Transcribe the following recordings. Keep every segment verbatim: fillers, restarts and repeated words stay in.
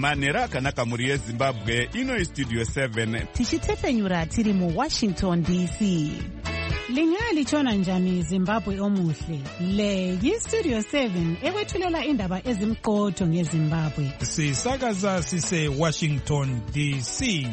Manhero akanaka muri yeZimbabwe, ino iStudio seven. Tichitefenyura tiri mu Washington D C. Lingali chona njani Zimbabwe omuhle. Le yiStudio seven ewethulela indaba ezimqotho ngeZimbabwe. Sisakaza sise Washington D C.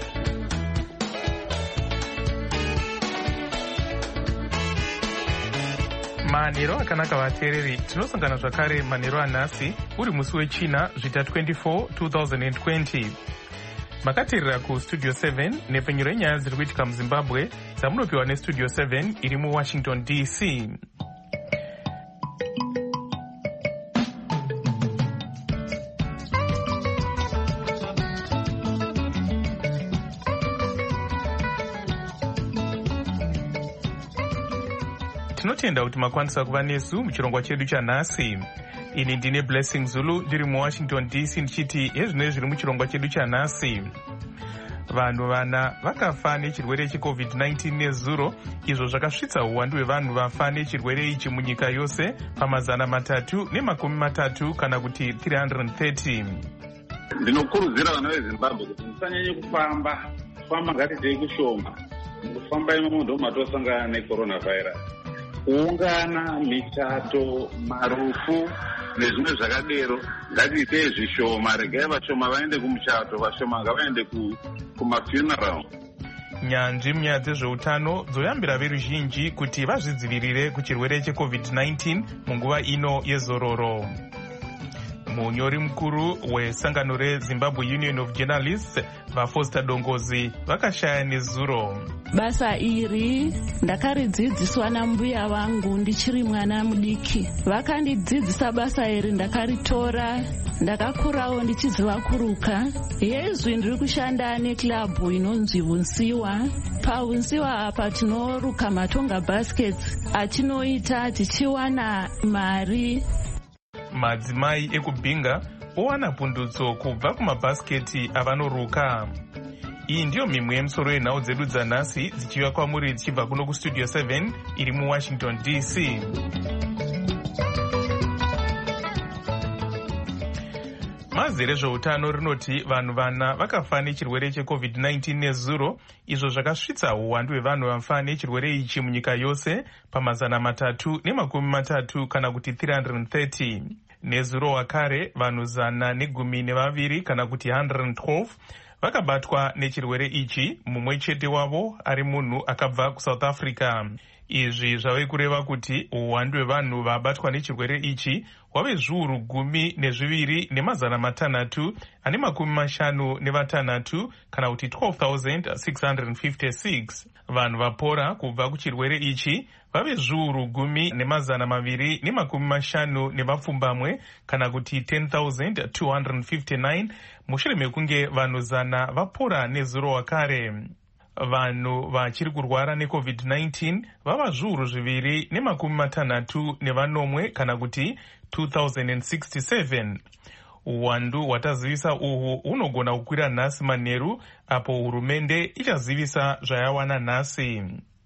Manhero akanaka vateereri, tinosangana zvakare manhero anhasi uri musi wechina zvita twenty-four twenty twenty. Makateerera kuStudio seven nepfenyuro yenyaya dziri kuitika muZimbabwe dzamunopiwa neStudio seven iri muWashington D C. Tinotenda kuti makwanisa kuva nesu muchirongwa chedu chanhasi. Ini ndine Blessing Zulu ndiri muWashington D C ndichiti ezvinoi zviri muchirongwa chedu chanhasi. Vanhu vana vakafa nechirwere checovid nineteen nezuro, izvo zvakasvitsa uwandu hwevanhu vafa nechirwere ichi munyika yose pamazana matatu nemakumi matatu kana kuti three hundred thirty. Ndinokurudzira vana veZimbabwe kuti musanyanye kufamba, kufamba ngatidei kushoma. Kufamba imomo ndo matosangana necoronavirus. Kuungana, michato, marufu nezvimwe zvakadero ngatiite zvishoma, regai vashoma vaende kumuchato, vashoma ngavaende kumafuneral. Nyanzvi munyaya dzezveutano dzoyambira veruzhinji kuti vazvidzivirire kuchirwere checovid nineteen munguva ino yezororo. Munyori mukuru wesangano reZimbabwe Union of Journalists vaFoster Dongozi vakashaya nezuro. Basa iri ndakaridzidziswa nambuya vangu ndichiri mwana mudiki. Vakandidzidzisa basa iri ndakaritora, ndakakurawo ndichiziva kuruka. Yezvi ndiri kushanda neklabu inonzi Hunsiwa. PaHunsiwa apa tinoruka matonga baskets atinoita tichiwana mari. Madzimai ekubhinga owana pundutso kubva kumabhasiketi avanoruka. Iyi ndiyo mimwe yemusoro yenhau dzedu dzanhasi dzichiva kwamuri dzichibva kuno kuStudio seven iri muWashington D C. Bazi rezveutano rinoti vanhu vana vakafa nechirwere checovid nineteen nezuro, izvo zvakasvitsa uwandu hwevanhu vafa nechirwere ichi munyika yose pamazana matatu nemakumi matatu kana kuti three hundred thirty. Nezuro wakare vanhu zana negumi nevaviri kana kuti one hundred twelve vakabatwa nechirwere ichi, mumwe chete wavo ari munhu akabva kuSouth Africa. Izvi zvave kureva kuti uwandu hwevanhu vabatwa nechirwere ichi hwave zviuru gumi nezviviri nemazana matanhatu ane makumi mashanu nevatanhatu kana kuti twelve thousand six hundred fifty-six. Vanhu vapora kubva kuchirwere ichi vave zviuru gumi nemazana maviri nemakumi mashanu nevapfumbamwe kana kuti ten thousand two hundred fifty-nine mushure mekunge vanhu zana vapora nezuro wakare. Vanhu vachiri kurwara necovid nineteen vava zviuru zviviri nemakumi matanhatu nevanomwe kana kuti two thousand sixty-seven. Uwandu hwatazivisa uhu unogona kukwira nhasi manheru apo hurumende ichazivisa zvayawana nhasi.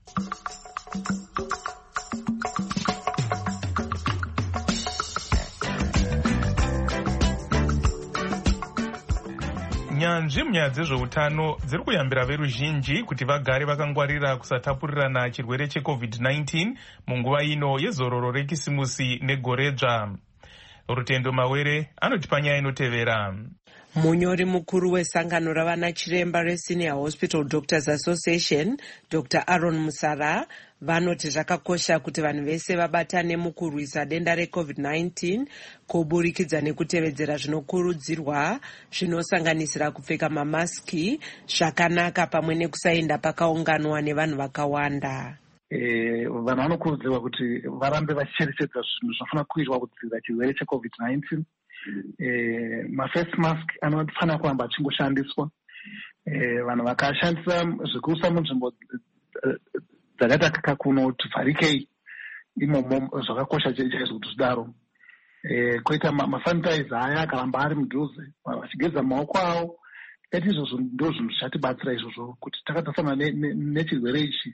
Nyanzvi munyaya dzezveutano dziri kuyambira veruzhinji kuti vagare vakangwarira kusatapurirana chirwere checovid nineteen munguva ino yezororo rekisimusi negoredzva. Rutendo Mawere anotipa nyaya inotevera. Munyori mukuru wesangano ravana chiremba reSenior Hospital Doctors Association, Doctor Aaron Musara, vanoti zvakakosha kuti vanhu vese vabatane mukurwisa denda recovid nineteen kuburikidza nekutevedzera zvinokurudzirwa zvinosanganisira kupfeka mamaski zvakanaka pamwe nekusaenda pakaunganwa nevanhu vakawanda. Eh, vanhu vanokurudzirwa kuti varambe vachicherechedza zvinhu zvinofanira kuitwa kudzivirira chirwere checovid nineteen. Eh, maface mask anofanira kuramba achingoshandiswa. Eh, vanhu vakashandisa zvikusa munzvimbo dzakaita kakuno kuti vharikei imomo zvakakosha chaizvo kuti zvidaro. Eh, koita masanitizer aya akaramba ari mudhuze vachigeza maoko avo, eti izvozvo ndo zvinhu zvatibatsira izvozvo kuti takatasana nechirwere ichi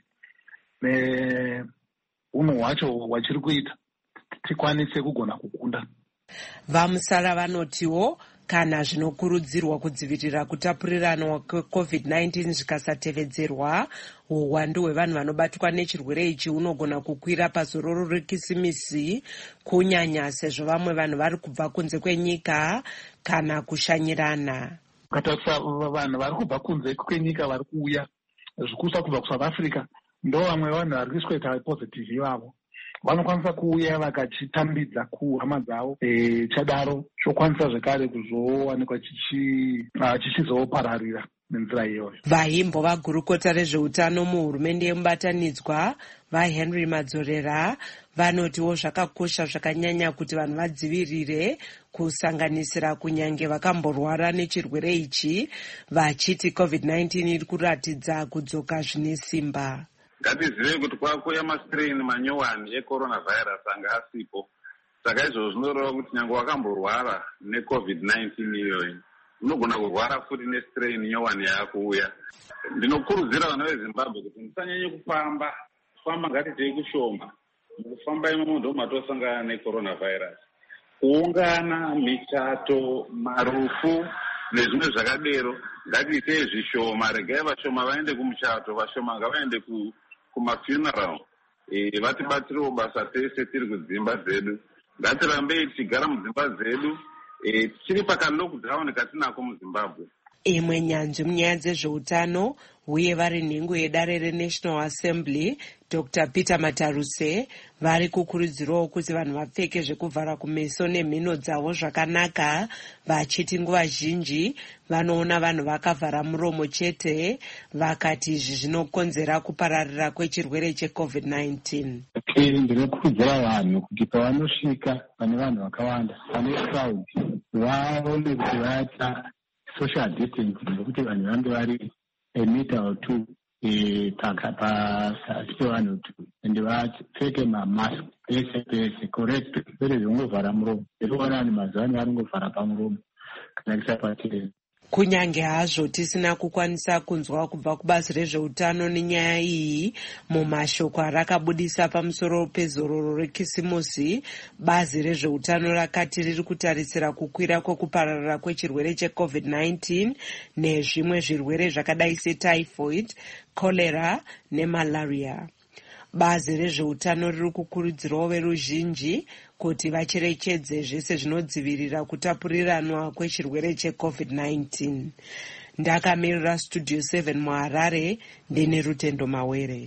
neunhu hwacho hwachiri kuita tikwanise kugona kukunda. Vamusara vanotiwo kana zvinokurudzirwa kudzivirira kutapurirana kwecovid nineteen zvikasatevedzerwa, uwandu hwevanhu vanobatwa nechirwere ichi hunogona kukwira pazororo rekisimisi, kunyanya sezvo vamwe vanhu vari kubva kunze kwenyika kana kushanyirana. Ukatarisa vanhu vari kubva kunze kwenyika vari kuuya zvikusa kubva kuSouth Africa, ndo vamwe vanhu vari kusweta positive ivavo. Vanokwanisa kuuya vakachitambidza kuhama dzavo, e, chadaro chokwanisa zvekare kuzowanikwa chichizopararira nenzira iyoyo. Vaimbo vagurukota rezveutano muhurumende yemubatanidzwa vaHenry Madzorera vanotiwo zvakakosha zvakanyanya kuti vanhu vadzivirire, kusanganisira kunyange vakamborwara nechirwere ichi, vachiti covid nineteen iri kuratidza kudzoka zvine simba. Ngatizive kuti kwakuya mastrain manyowani ecoronavirus anga asipo. Saka izvo zvinoreva kuti nyange wakamborwara necovid nineteen iyoyi, unogona kurwara futi nestrain nyowani yakuuya. Ndinokurudzira vana veZimbabwe kuti musanyanye kufamba, kufamba ngatitei kushoma. Mukufamba imomo ndo matosangana necoronavirus. Kuungana, michato, marufu nezvimwe zvakadero ngatiitei zvishoma. Regai vashoma vaende kumuchato, vashoma ngavaende ku kumafuneral. E, vatibatsirewo basa tese tiri kudzimba dzedu. Ngatirambei tichigara mudzimba dzedu, e, tichiri pakalockdown katinako muZimbabwe. Imwe nyanzvi munyaya dzezveutano uye vari nhengo yedare reNational Assembly, Doctor Peter Mataruse, vari kukurudzirawo kuti vanhu vapfeke zvekuvhara kumeso nemhino dzavo zvakanaka, vachiti nguva zhinji vanoona vanhu vakavhara muromo chete, vakati izvi zvinokonzera kupararira kwechirwere checovid nineteen. Ndinokurudzira vanhu kuti pavanosvika pane vanhu vakawanda, pane crowd, vaone kuti vaita social distancing, nokuti vanhu vange vari a meter or two pakati pevanhu two, ende vapfeke mamask pese pese. Correct, pere zvingovhara muromo. Ndikuona vanhu mazuva ano varingovhara pamuromo kana kusapatireza. Kunyange hazvo tisina kukwanisa kunzwa kubva kubazi rezveutano nenyaya iyi mumashoko arakabudisa pamusoro pezororo rekisimusi, bazi rezveutano rakati riri kutarisira kukwira kwekupararira kwechirwere checovid nineteen nezvimwe zvirwere zvakadai setyphoid, cholera nemalaria. Bazi rezveutano riri kukurudzirawo veruzhinji kuti vacherechedze zvese zvinodzivirira kutapuriranwa kwechirwere checovid nineteen. Ndakamirira Studio seven muHarare, ndine Rutendo Mawere.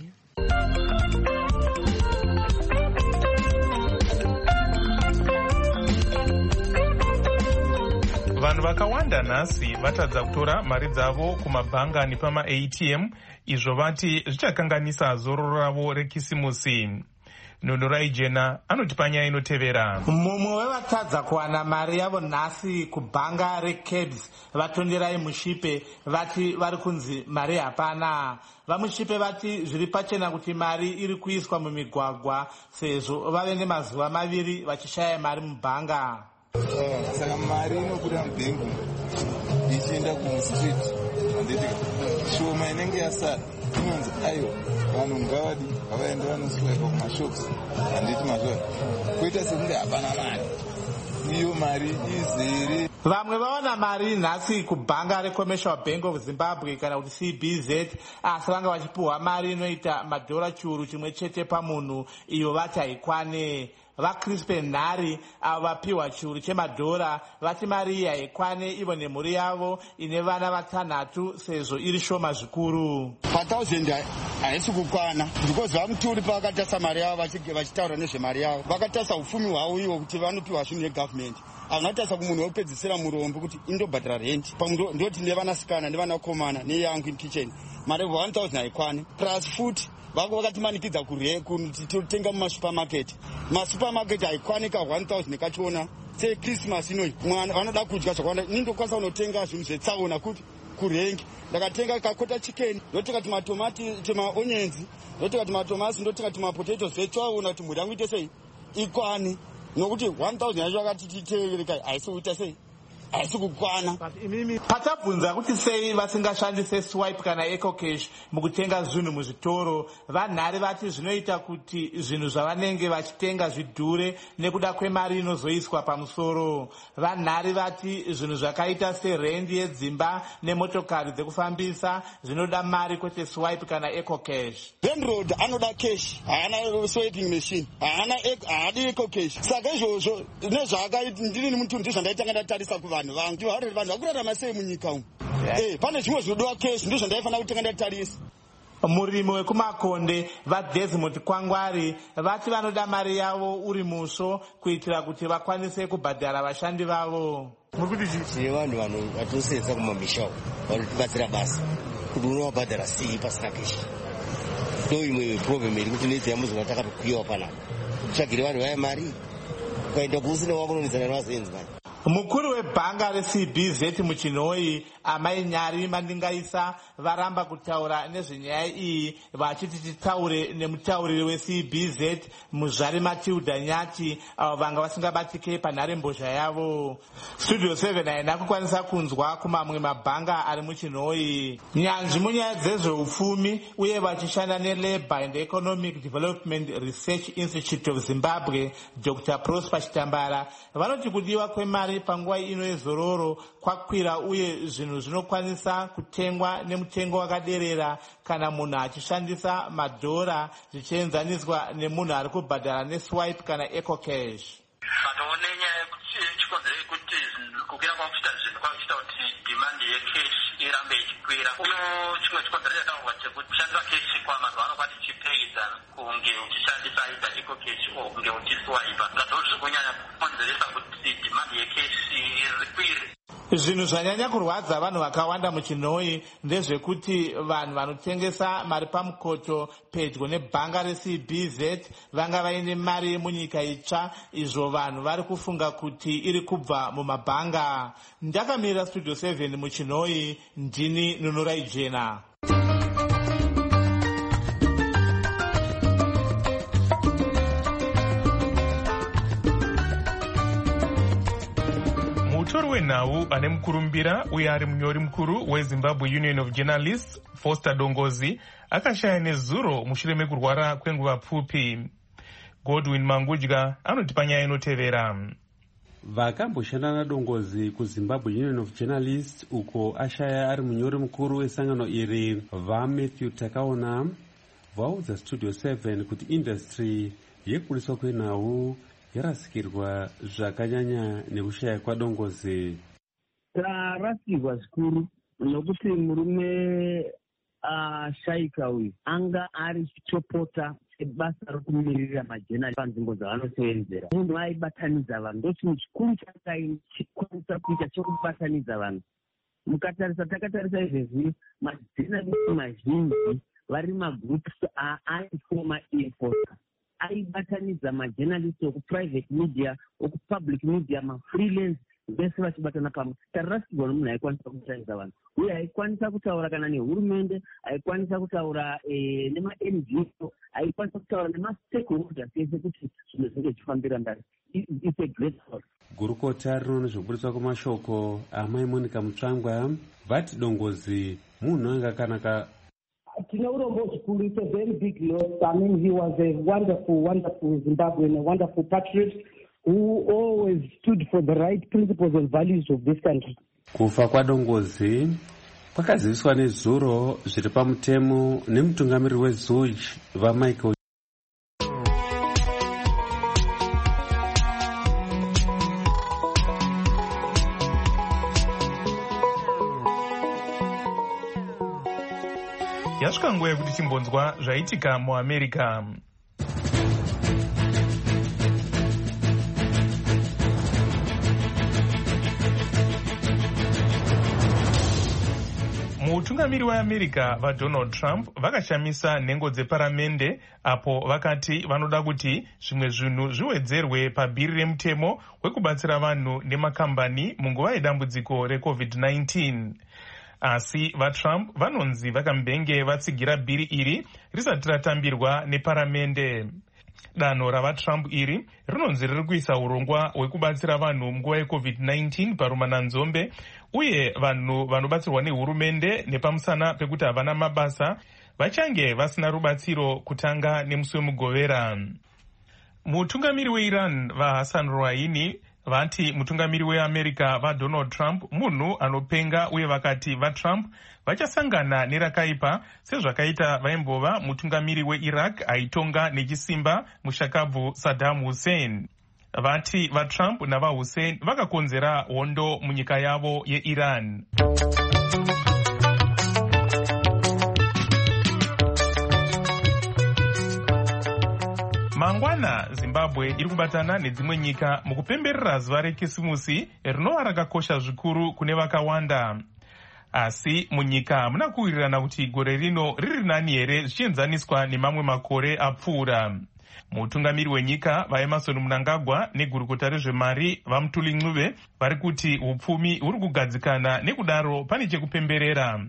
Vanhu vakawanda nhasi vatadza kutora mari dzavo kumabhanga nepama-A T M, izvo vati zvichakanganisa zororo ravo rekisimusi. Nhonorai Jena anoti panyaya inotevera. Mumwe wevatadza kuwana mari yavo nhasi kubhanga reCabs vatonderai mushipe vati vari kunzi mari hapana. Vamushipe vati zviri pachena kuti mari iri kuiswa mumigwagwa sezvo vave nemazuva maviri vachishaya mari mubhanga. Saka mari inobuda mubhengu ichienda kumustreet, handiti shoma inenge yasara inonzi aiwa vanhu ngavadi ngavaenda vanoswaipa kumashops, handiti mazvona kuita sekunge hapana mari. Iyo mari izere. Vamwe vawana mari nhasi kubhanga reCommercial Bank of Zimbabwe kana kuti C B Z, asi vanga vachipuhwa mari inoita madhora chiuru chimwe chete pamunhu, iyo vati haikwane. VaCrispen Nhari avo vapiwa chiuru chemadhora vati mari iyi haikwane ivo nemhuri yavo ine vana vatanhatu sezvo iri shoma zvikuru. patauzendi haisi kukwana because vamuturi pavakatarisa mari yavo vachitaura nezvemari yavo vakatarisa upfumi hwavo ivo kuti vanopiwa zvinhu negavhumendi. Anotarisa kumunhu wekupedzisira murombo kuti indobhadhara renti ndoti nevanasikana nevanakomana neyangu in kitchen mari one thousand haikwane plus futi vako vakatimanikidza kutenga mumasupermarket. Masupermarket haikwanika one thousand kachiona sechristmas inoi mwana vanoda kudya zvakawanda. Ini ndokwanisa kunotenga zvinhu zvetsaona kuti kurengi ndakatenga kakota chicken, ndotenga tumatomati tumaonyenzi, ndotenga tumatomasi, ndotenga tumapotatoes vetsaona kuti mhuri yangu ite sei ikwane nokuti one thousand yacho vakati titeereka haisi kuita sei haisi kukwana. Imimi patabvunza kuti sei vasingashandise swipe kana eco cash mukutenga zvinhu muzvitoro, vanhare vati zvinoita kuti zvinhu zvavanenge vachitenga zvidhure nekuda kwemari inozoiswa pamusoro. Vanhare vati zvinhu zvakaita serendi yedzimba nemotokari dzekufambisa zvinoda mari kwete swipe kana eco cash. Landlord anoda cash, haana swiping machine, haana haadi eco cash. Saka izvozvo nezvaakaita ndini muntu ndizvandaitanga ndatarisa kuvanhu vangu kuti vanhu vakurarama sei munyika umu. Eh, pane zvimwe zvinodiwa cash ndizvo ndaifanira kutenga ndatarisa. Murimi wekumakonde vaDesmond Kwangwari vati vanoda mari yavo uri musvo kuitira kuti vakwanise kubhadhara vashandi vavo. Tine vanhu vatosenza kumamisha vanotibatsira basa kuti unovabhadhara sei pasina keshi. Ndo imwe problem iri kuti nedzi yamuzoona takatokwiwa panapa kutsvagire vanhu vaya mari ukaenda kuusina wako unonedzana nevazenzi mani. Mukuru webhanga reC B Z muChinoi Amai Nyari Mandingaisa varamba kutaura nezvenyaya iyi vachiti titaure nemutauriri weC B Z Muzvari Matilda Nyati avo vanga vasingabatike panharembozha yavo. Studio seven haina kukwanisa kunzwa kumamwe mabhanga ari muChinoi. Nyanzvi munyaya dzezveupfumi uye vachishanda neLabour and Economic Development Research Institute of Zimbabwe Doctor Prosper Chitambara vanoti kudiwa kwemari panguva ino yezororo kwakwira uye zvinhu zvinokwanisa kutengwa nemutengo wakaderera kana munhu achishandisa madhora zvichienzaniswa nemunhu ari kubhadhara neswipe kana eco cash. Patoone nyaya yekuti chikonzero yekuti kukwira kwakuita zvinhu kwakuita kuti demand yecash irambe ichikwira. Uno chimwe chikonzero chataurwa chekuti kushandisa cash kwamazuva ano kwati chipeidza kunge uchishandisa ita eco cash o kunge uchiswipa. Zvazvo zviri kunyanya kukonzeresa kuti demand yecash ikwire. Zvinhu zvanyanya kurwadza vanhu vakawanda muChinoi ndezvekuti vanhu vanotengesa mari pamukoto pedyo nebhanga reC B Z vanga vaine mari yemunyika itsva, izvo vanhu vari kufunga kuti iri kubva mumabhanga. Ndakamira Studio seven muChinoi, ndini Nunurai Jena. Mutori wenhau ane mukurumbira uye ari munyori mukuru weZimbabwe Union of Journalists Foster Dongozi akashaya nezuro mushure mekurwara kwenguva pfupi. Godwin Mangudya anotipa nyaya inotevera. Vakamboshanda naDongozi kuZimbabwe Union of Journalists uko ashaya ari munyori mukuru wesangano iri vaMatthew Takaona vaudza Studio seven kuti industry yekuriswa kwenhau yarasikirwa zvakanyanya nekushaya kwaDongozi. Tarasikirwa zvikuru nokuti murume ashaika uyu anga ari chitopota basa rokumirira majenali panzvimbo dzavanosevenzera. Munhu aibatanidza vanhu, ndo chinhu chikuru chakakwanisa kuita chokubatanidza vanhu. Mukatarisa takatarisa izvezvi majenalisti mazhinji vari magroups aifoma enforcer aibatanidza majenalisti okuprivate media okupublic media mafreelance vese vachibatana pamwe. Tarasikirwa nomunhu aikwanisa kubatanidza vanhu uye aikwanisa kutaura kana nehurumende, aikwanisa kutaura nema-N G O, aikwanisa kutaura nemastakeholders ese kuti zvinhu zvinge zvichifambira mberi. It's a great loss. Gurukota rinoona zvekuburiswa kwamashoko amai Monica Mutsvangwa vati Dongozi munhu anga akanaka. Tino urombo zvikuru, it's a very big loss. I mean, he was a wonderful, wonderful Zimbabwean, a wonderful patriot who always stood for the right principles and values of this country. Kufa kwaDongozi kwakaziviswa nezuro zviri pamutemo nemutungamiriri weZuj vaMichael. Yasvika nguva yekuti timbonzwa zvaitika muAmerica. Mutungamiri weAmerica vaDonald Trump vakashamisa nhengo dzeparamende apo vakati vanoda kuti zvimwe zvinhu zviwedzerwe pabhiri remutemo wekubatsira vanhu nemakambani munguva yedambudziko reCovid nineteen. Asi vaTrump vanonzi vakambenge vatsigira bhiri iri risati ratambirwa neparamende. Danho ravaTrump iri rinonzi riri kuisa urongwa hwekubatsira vanhu munguva yecovid nineteen parumananzombe, uye vanhu vanobatsirwa nehurumende nepamusana pekuti havana mabasa vachange vasina rubatsiro kutanga nemusi wemugovera. Mutungamiri weIran vaHassan Rouhani vati mutungamiri weAmerica vaDonald Trump munhu anopenga, uye vakati vaTrump vachasangana nerakaipa sezvakaita vaimbova mutungamiri weIraq aitonga nechisimba mushakabvu Saddam Hussein. Vati vaTrump navaHussein vakakonzera hondo munyika yavo yeIran. Mangwana Zimbabwe iri kubatana nedzimwe nyika mukupemberera zuva rekisimusi rinova rakakosha zvikuru kune vakawanda. Asi munyika muna kuwirirana kuti gore rino riri nani here zvichienzaniswa nemamwe makore apfuura. Mutungamiri wenyika vaEmerson Mnangagwa negurukota rezvemari vaMutuli Ncube vari kuti upfumi huri kugadzikana, nekudaro pane chekupemberera.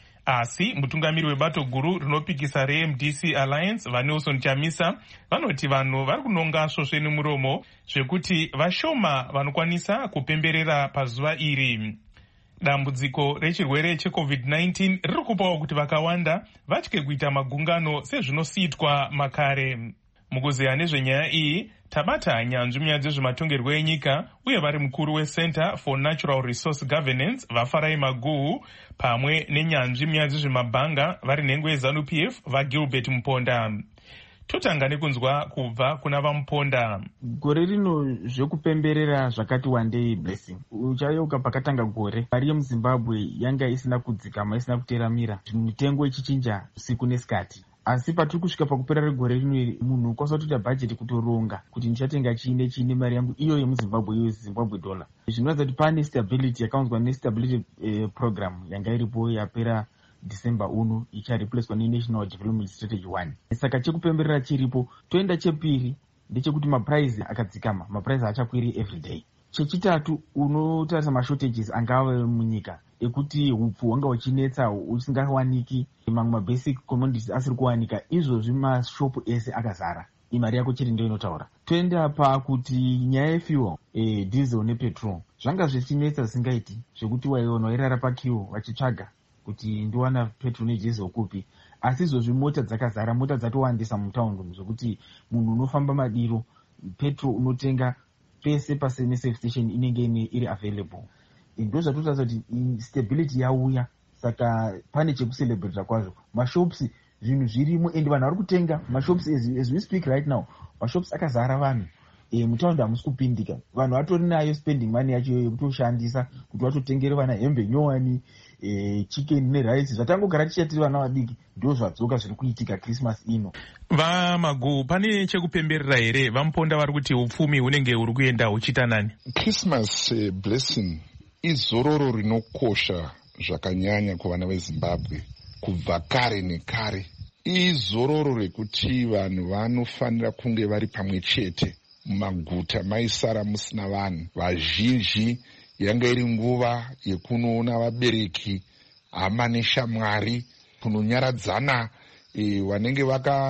Asi mutungamiri webato guru rinopikisa reM D C Alliance vaNelson Chamisa vanoti vanhu vari kunonga svosve nemuromo zvekuti vashoma vanokwanisa kupemberera pazuva iri. Dambudziko rechirwere checovid nineteen riri kupawo kuti vakawanda vatye kuita magungano sezvinosiitwa makare. Mukuzeya nezvenyaya iyi tabata nyanzvi munyaya dzezvematongerwo enyika uye vari mukuru weCenter for Natural Resource Governance vaFarai Maguhu pamwe nenyanzvi munyaya dzezvemabhanga vari nhengo yeZANU P F vaGilbert Muponda. Totanga nekunzwa kubva kuna vaMuponda. Gore rino zvekupemberera zvakati wandei Blessing. Uchayeuka pakatanga gore mari yemuZimbabwe yanga isina kudzikama, isina kuteramira, mitengo ichichinja usiku nesikati. Asi patiri kusvika pakupera regore rino munhu kwasatoita bhajeti kutoronga kuti ndichatenga chiine chiine mari yangu iyo yemuZimbabwe, iyo Zimbabwe dollar. Zvinoratidza kuti pane stability yakaunzwa nestability eh, program yanga iripo yapera December uno ichareplacwa neNational Development Strategy one. Saka chekupemberera chiripo. Toenda chepiri ndechekuti maprice akadzikama, maprice achakwiri everyday. Chechitatu unotarisa mashortages angava munyika ekuti hupfu hwanga huchinetsa husingawaniki, mamwe mabasic commodities asiri kuwanika, izvozvi mashopu ese akazara, imari yako chete ndiyo inotaura. Toenda pakuti nyaya yefuel, eh, diesel nepetrol zvanga zvichinetsa zvisingaiti, zvekuti waiona wairara pakiwo vachitsvaga kuti ndiwana petrol nediezel kupi. Asi izvozvi mota dzakazara, mota dzatowandisa mutaundi zvekuti munhu unofamba madiro petrol unotenga pese pasene safe station inenge iri available. Ndo zvatotaridza kuti stability yauya, saka pane chekucelebrata kwazvo. Mashops zvinhu zvirimo ende vanhu vari kutenga mashops as, as we speak right now. Mashops akazara vanhu, e, mutaundi hamusi kupindika, vanhu vatori nayo spending money yacho yekutoshandisa kuti vatotengere vana hembe nyowani, e, chicken nerice zvatangogara tichatiri vana vadiki. Ndo zvadzoka zviri kuitika Christmas ino. VaMaguhu, pane chekupemberera here? VaMuponda vari kuti upfumi hunenge huri kuenda huchiita nani? Christmas uh, blessing izororo rinokosha zvakanyanya kuvana veZimbabwe kubva kare nekare. Izororo rekuti vanhu vanofanira kunge vari pamwe chete. Mumaguta maisara musina vanhu vazhinji. Yanga iri nguva yekunoona vabereki, hama neshamwari, kunonyaradzana e, vanenge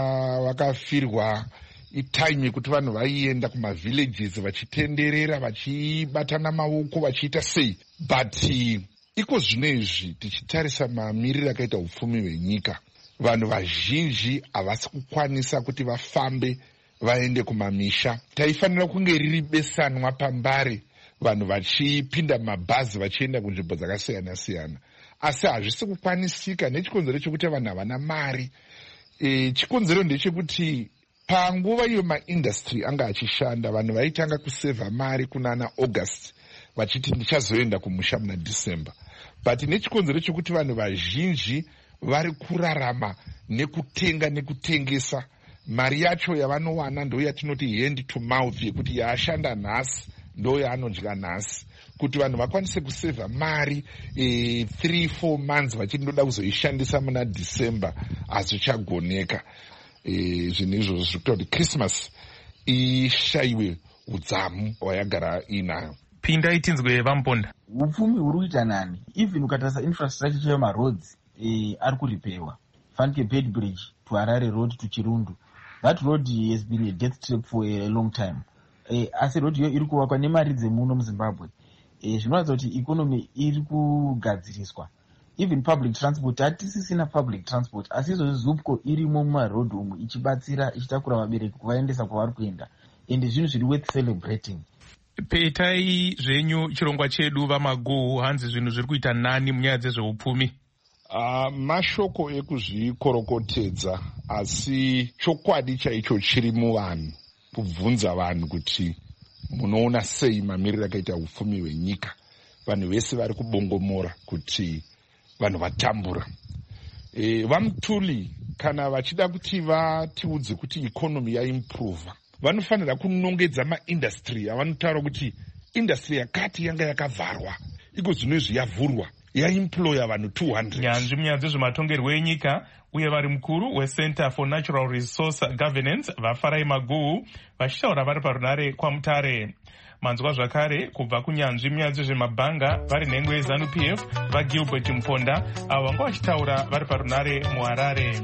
vakafirwa vaka itaime yekuti vanhu vaienda kumavillages vachitenderera vachibatana maoko vachiita sei. But iko zvino izvi tichitarisa mamiriro akaita upfumi hwenyika, vanhu vazhinji havasi kukwanisa kuti vafambe vaende kumamisha. Taifanira kunge riri besanwa pambare, vanhu vachipinda mabhazi vachienda kunzvimbo dzakasiyana siyana, asi hazvisi kukwanisika nechikonzero chekuti vanhu havana mari. E, chikonzero ndechekuti panguva iyo maindustry anga achishanda, vanhu vaitanga kusevha mari kunana August vachiti ndichazoenda kumusha muna December. But nechikonzero chekuti vanhu vazhinji vari kurarama nekutenga nekutengesa, mari yacho yavanowana ndo yatinoti hand to mouth, yekuti yaashanda nhasi ndo yaanodya nhasi. Kuti vanhu vakwanise kusevha mari e, three four months vachindoda kuzoishandisa muna December hazvichagoneka. E, zvinhu izvozvo zviri kuita kuti Christmas ishayiwe udzamu wayagara inayo. Pinda itinzwe VaMuponda. Upfumi huri kuita nani. Even ukatarisa infrastructure chemaroads e, ari kuripewa. Fanike Bed Bridge to Harare Road to Chirundu that road has been a death trap for a long time. Eh, asi road iyo iri kuvakwa nemari dzemuno muZimbabwe. Eh, zvinoratidza kuti ikonomi iri kugadziriswa. Even public transport, hatisisina public transport, asi izvozvi Zupco irimo mumarodhi umu ichibatsira ichitakura vabereki kuvaendesa kwavari kuenda, ende zvinhu zviri worth celebrating. Petai zvenyu chirongwa chedu vamagu, hanzi zvinhu zviri kuita nani munyaya dzezveupfumi? Uh, mashoko ekuzvikorokotedza, asi chokwadi chaicho chiri muvanhu, kubvunza vanhu kuti munoona sei mamiriro akaita upfumi hwenyika. Vanhu vese vari kubongomora kuti vanhu vatambura. E, vamutuli kana vachida kuti vatiudze kuti ikonomi yaimprova, vanofanira kunongedza maindastry avanotaura kuti indastry yakati yanga yakavharwa, iko zvinozvi yavhurwa, yaemploya vanhu two hundred. Nyanzvi munyaya dzezvematongerwo enyika uye vari mukuru weCenter for Natural Resource Governance vafarai Maguhu vachitaura vari parunare kwaMutare. Manzwa zvakare kubva kunyanzvi munyaya dzezvemabhanga vari nhengo yeZANU-P F vaGilbert Mponda avo vanga vachitaura vari parunare muHarare.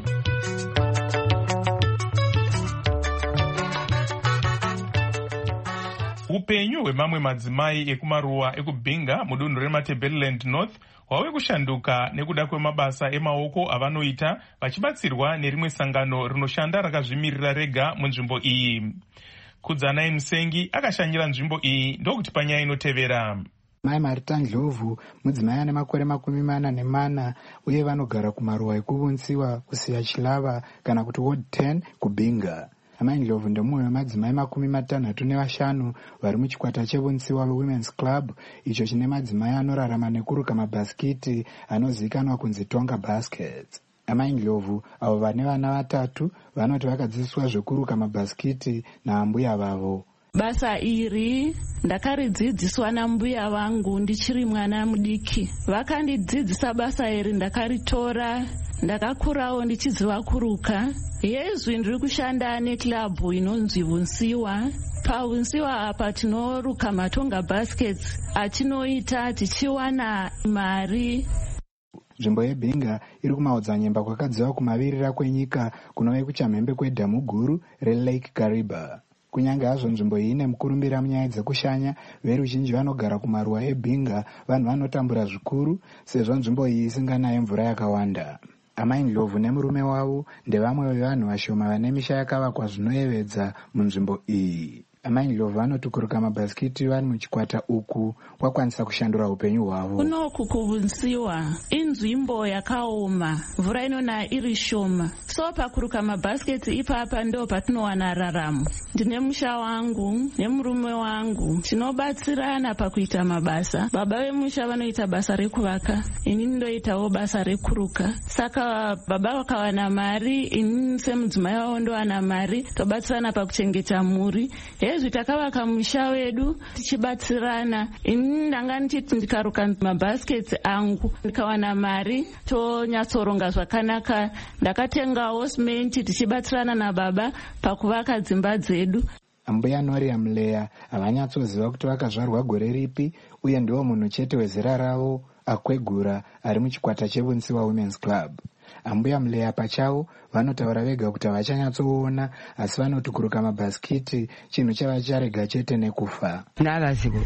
Upenyu hwemamwe madzimai ekumaruwa ekubhinga mudunhu reMatabeleland North hwave kushanduka nekuda kwemabasa emaoko avanoita vachibatsirwa nerimwe sangano rinoshanda rakazvimirira rega munzvimbo iyi. Kudzanai Musengi akashanyira nzvimbo iyi ndokuti panyaya inotevera. Mai Marita Ndlovu mudzimai ane makore makumi mana nemana uye vanogara kumaruwa ekuvunziwa kusiya Chilava kana kuti Ward ten kubhinga. Amai Ndlovu ndemumwe wemadzimai makumi matanhatu nevashanu vari muchikwata chevunziwa Women's Club, icho chine madzimai anorarama nekuruka mabhasikiti anozivikanwa kunzi Tonga Baskets. Amai Ndlovu avo vane vana vatatu vanoti vakadzidziswa zvekuruka mabhasikiti naambuya vavo. Basa iri ndakaridzidziswa nambuya vangu ndichiri mwana mudiki. Vakandidzidzisa basa iri ndakaritora, ndakakurawo ndichiziva kuruka. Yezvi ndiri kushanda neklabu inonzi Vunsiwa. PaVunsiwa apa tinoruka matonga baskets atinoita tichiwana mari. Nzvimbo yeBhinga iri kumaodzanyemba kwakadziva kumavirira kwenyika kunove kuchamhembe kwedhamu guru reLake Kariba. Kunyange hazvo nzvimbo iyi ine mukurumbira munyaya dzekushanya, veruzhinji vanogara kumaruwa eBhinga vanhu vanotambura zvikuru sezvo nzvimbo iyi isinganaye mvura yakawanda. Amai Ndlovu nemurume wavo ndevamwe vevanhu vashoma vane misha yakavakwa zvinoyevedza munzvimbo iyi. Amai Ndlovu vanoti kuruka mabhasikiti vari muchikwata uku kwakwanisa kushandura upenyu hwavo. Kunoku kuvunziwa inzvimbo yakaoma, mvura inona iri shoma, so pakuruka mabhasiketi ipapa ndo patinowana raramo. Ndine musha wangu nemurume wangu tinobatsirana pakuita mabasa. Baba vemusha vanoita basa rekuvaka, inini ndoitawo basa rekuruka. Saka baba vakawana mari, inini semudzimai wavo ndowana mari, tobatsirana pakuchengeta mhuri. Hezvi takavaka musha wedu tichibatsirana. Ini ndanga ndichiti ndikaruka mabhasiketi angu ndikawana mari tonyatsoronga zvakanaka. Ndakatengawo simenti tichibatsirana nababa pakuvaka dzimba dzedu. Ambuya Noria Mleya havanyatsoziva kuti vakazvarwa gore ripi uye ndiwo munhu chete wezera ravo akwegura ari muchikwata chevunziwa Women's Club. Ambuya Mleya pachavo vanotaura vega kuti havachanyatsoona, asi vanoti kuruka mabhasikiti chinhu chavacharega chete nekufa. Ndavazikuru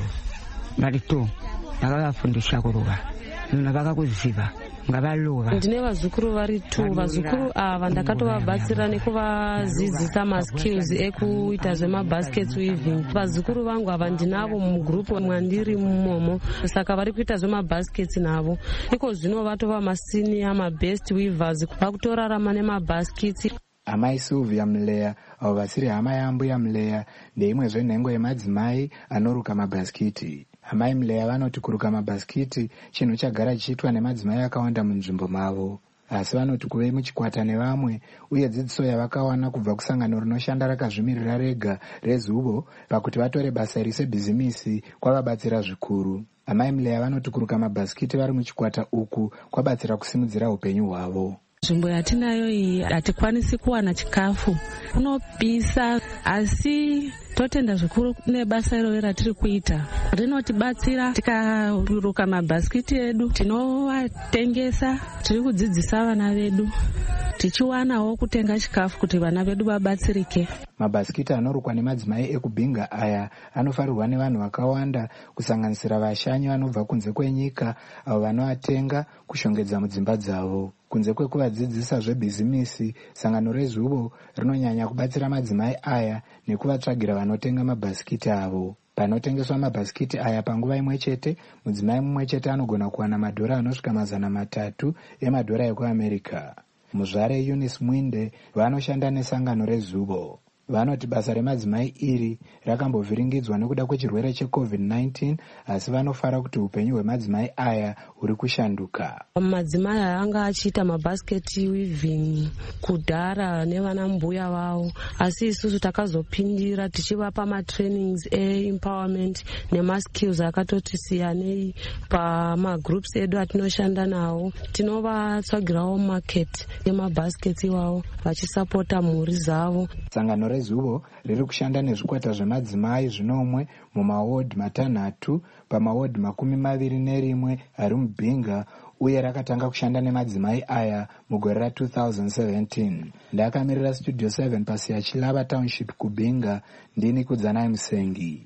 varito vakavafundisha kuruka munhu vakakuziva ngavaluva. Ndine vazukuru vari tu. Vazukuru ava ndakatovabatsira nekuvadzidzisa maskills ekuita zvemabaskets weaving. Vazukuru vangu ava ndinavo mugrupu mwandiri mumomo, saka vari kuita zvemabaskets navo. Iko zvino vatova masenior mabest weavers vakutorarama nemabaskets. Amai Sylvia Mleya avo vasiri hama yaambuya Mleya ndeimwe zvenhengo yemadzimai anoruka mabhasikiti. Amai Mleya vanoti kuruka mabhasikiti chinhu chagara chiitwa nemadzimai akawanda munzvimbo mavo, asi vanoti kuve muchikwata nevamwe uye dzidziso yavakawana kubva kusangano rinoshanda rakazvimirira rega reZuvo pakuti vatore basa iri sebhizimisi kwavabatsira zvikuru. Amai Mleya vanoti kuruka mabhasikiti vari muchikwata uku kwabatsira kusimudzira upenyu hwavo. Nzvimbo yatinayo iyi hatikwanisi kuwana chikafu, kunopisa, asi totenda zvikuru nebasa iroro ratiri kuita. Rinotibatsira tikaruka mabhasikiti edu, tinovatengesa, tiri kudzidzisa vana vedu, tichiwanawo kutenga chikafu kuti vana vedu vabatsirike. Mabhasikiti anorukwa nemadzimai ekubhinga aya anofarirwa nevanhu vakawanda, kusanganisira vashanyi vanobva kunze kwenyika avo vanoatenga kushongedza mudzimba dzavo. Kunze kwekuvadzidzisa zvebhizimisi, sangano rezuvo rinonyanya kubatsira madzimai aya nekuvatsvagira vanotenga mabhasikiti avo. Panotengeswa mabhasikiti aya panguva imwe chete, mudzimai mumwe chete anogona kuwana madhora anosvika mazana matatu emadhora ekuAmerica. Muzvare Eunice Mwinde vanoshanda nesangano rezuvo vanoti basa remadzimai iri rakambovhiringidzwa nekuda kwechirwere checovid nineteen, asi vanofara kuti upenyu hwemadzimai aya huri kushanduka. Madzimai aya anga achiita mabhasiketi weaving kudhara nevana mbuya vavo, asi isusu takazopindira tichivapa matrainings e-empowerment nemaskills akatoti siyanei pamagroups edu atinoshanda nawo. Tinovatsvagirawo market yemabhasiketi iwawo vachisapota mhuri dzavo. Sangano rezuvo riri kushanda nezvikwata zvemadzimai zvinomwe mumawodi matanhatu pamawodi makumi maviri nerimwe ari mubhinga, uye rakatanga kushanda nemadzimai aya mugore ra two thousand seventeen. Ndakamirira studio seven pasi ya Chilava Township kubhinga. Ndini Kudzanai Musengi.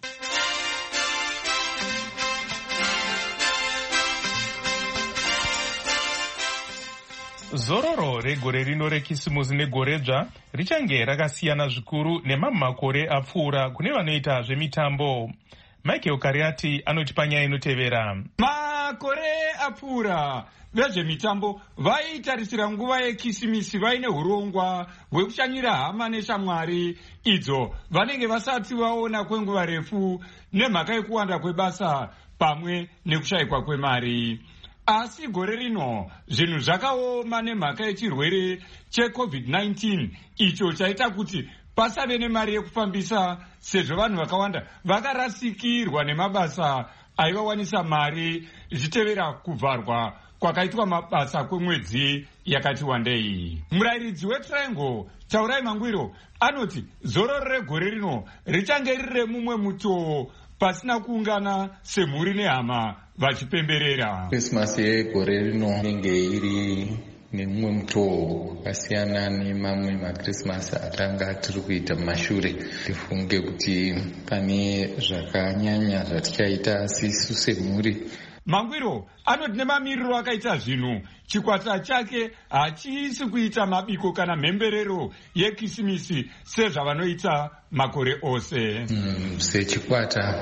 Zororo regore rino rekisimusi negoredzva richange rakasiyana zvikuru nemamwe makore apfuura kune vanoita zvemitambo. Michael Kariati anoti panyaya inotevera. Makore apfuura vezvemitambo vaitarisira nguva yekisimisi vaine urongwa hwekushanyira hama neshamwari idzo vanenge vasati vaona kwenguva refu nemhaka yekuwanda kwebasa pamwe nekushayikwa kwemari. Asi gore rino zvinhu zvakaoma nemhaka yechirwere checovid nineteen, icho chaita kuti pasave nemari yekufambisa, sezvo vanhu vakawanda vakarasikirwa nemabasa aivawanisa mari zvichitevera kuvharwa kwakaitwa mabasa kwemwedzi yakati wandei. Murayiridzi weTriangle Taurai Mangwiro anoti zororo regore rino richange riri remumwe mutoo pasina kuungana semhuri nehama vachipemberera. Krismasi yegore rino inenge iri nemumwe mutoo wakasiyana nemamwe makrismasi atanga tiri kuita mumashure. Tifunge kuti pane zvakanyanya zvatichaita sisu semhuri. Mangwiro anoti nemamiriro akaita zvinhu, chikwata chake hachiisi kuita mabiko kana mhemberero yekisimisi sezvavanoita makore ose. Mm, sechikwata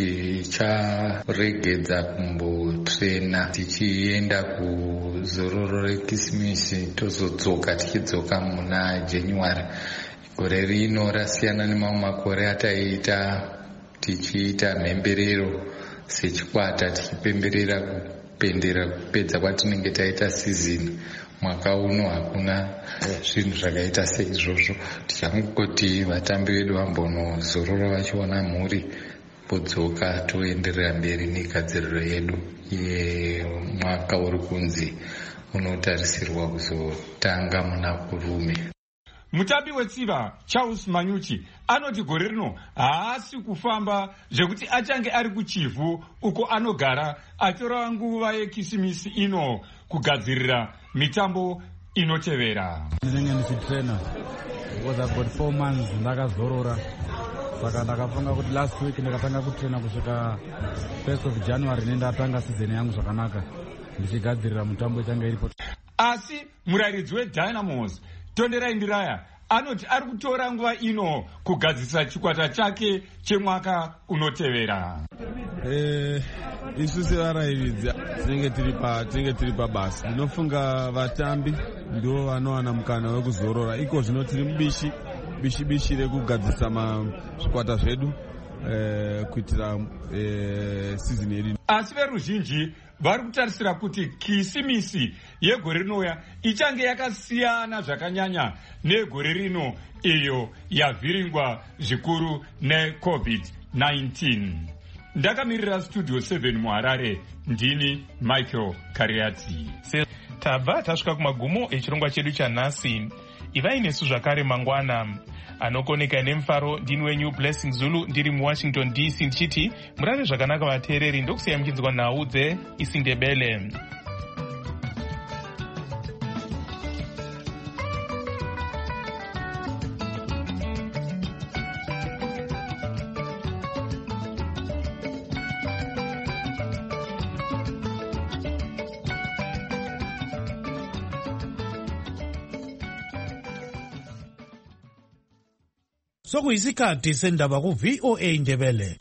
ticharegedza kumbotrena tichienda kuzororo rekisimisi tozodzoka tichidzoka muna January. Gore rino rasiyana nemamwe makore ataiita tichiita mhemberero sechikwata tichipemberera kupendera kupedza kwatinenge taita season. Mwaka uno hakuna zvinhu zvakaita seizvozvo. Tichangoti vatambi vedu vambonozorora vachiona mhuri vodzoka toenderera mberi negadziriro yedu yemwaka uri kunzi unotarisirwa kuzotanga muna kurume. Mutambi wetsiva Charles Manyuchi anoti gore rino haasi kufamba zvekuti achange ari kuchivhu uko anogara atora nguva yekisimisi ino kugadzirira mitambo inotevera. Ndinenge ndichitrena because I've got four months ndakazorora, saka ndakafunga kuti last week ndakatanga kutrena kusvika first of January nendatanga season yangu zvakanaka ndichigadzirira mutambo ichange iripo. Asi murayiridzi weDynamos Tonderai Ndiraya anoti ari kutora nguva ino kugadzisa chikwata chake chemwaka unotevera. Eh, isu sevarayiridzi tinenge tiri pa tinenge tiri pabasa. Ndinofunga vatambi ndivo vanowana mukana wekuzorora. Iko zvino tiri mubishi bishi bishi rekugadzisa zvikwata zvedu eh, kuitira eh, season yedu. Asi veruzhinji vari kutarisira kuti kisimisi yegore rinouya ichange yakasiyana zvakanyanya negore rino iyo yavhiringwa zvikuru necovid nineteen. Ndakamirira studio seven muHarare, ndini Michael Kariati. Tabva tasvika kumagumo echirongwa chedu chanhasi. Ivai nesu zvakare mangwana. Anokoneka nemufaro ndini wenyu Blessing Zulu ndiri muWashington D C ndichiti murare zvakanaka vateereri, ndokusiyai muchinzwa nhau dzeIsindebele. sokuyisikhathi sendaba ku-V O A Ndebele.